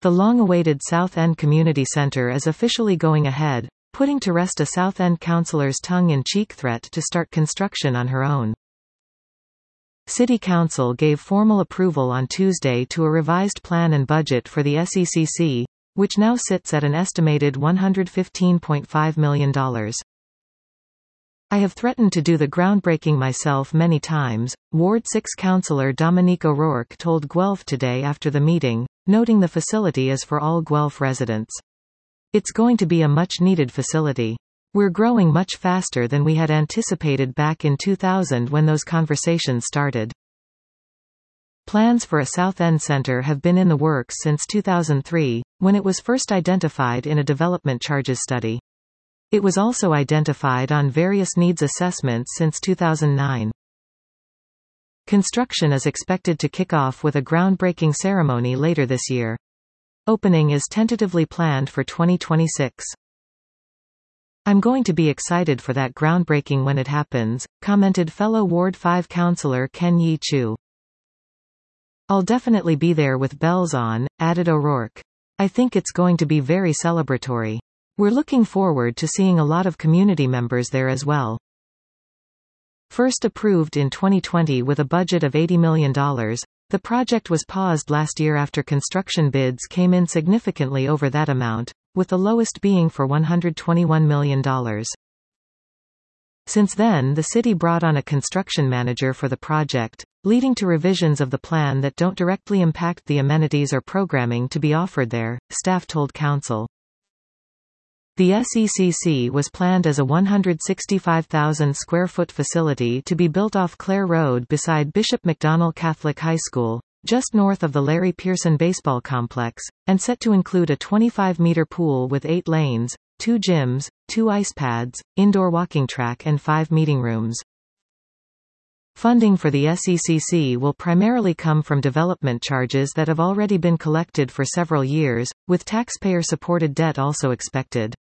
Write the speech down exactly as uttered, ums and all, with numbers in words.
The long-awaited South End Community Centre is officially going ahead, putting to rest a South End councillor's tongue-in-cheek threat to start construction on her own. City Council gave formal approval on Tuesday to a revised plan and budget for the S E C C, which now sits at an estimated one hundred fifteen point five million dollars. I have threatened to do the groundbreaking myself many times, Ward six councillor Dominique O'Rourke told Guelph today after the meeting, noting the facility is for all Guelph residents. It's going to be a much-needed facility. We're growing much faster than we had anticipated back in two thousand when those conversations started. Plans for a South End Centre have been in the works since two thousand three, when it was first identified in a development charges study. It was also identified on various needs assessments since two thousand nine. Construction is expected to kick off with a groundbreaking ceremony later this year. Opening is tentatively planned for twenty twenty-six. I'm going to be excited for that groundbreaking when it happens, commented fellow Ward five councillor Ken Yi Chu. I'll definitely be there with bells on, added O'Rourke. I think it's going to be very celebratory. We're looking forward to seeing a lot of community members there as well. First approved in twenty twenty with a budget of eighty million dollars, the project was paused last year after construction bids came in significantly over that amount, with the lowest being for one hundred twenty-one million dollars. Since then, the city brought on a construction manager for the project, leading to revisions of the plan that don't directly impact the amenities or programming to be offered there, staff told council. The S E C C was planned as a one hundred sixty-five thousand square foot facility to be built off Clare Road beside Bishop McDonnell Catholic High School, just north of the Larry Pearson Baseball Complex, and set to include a twenty-five meter pool with eight lanes, two gyms, two ice pads, indoor walking track and five meeting rooms. Funding for the S E C C will primarily come from development charges that have already been collected for several years, with taxpayer-supported debt also expected.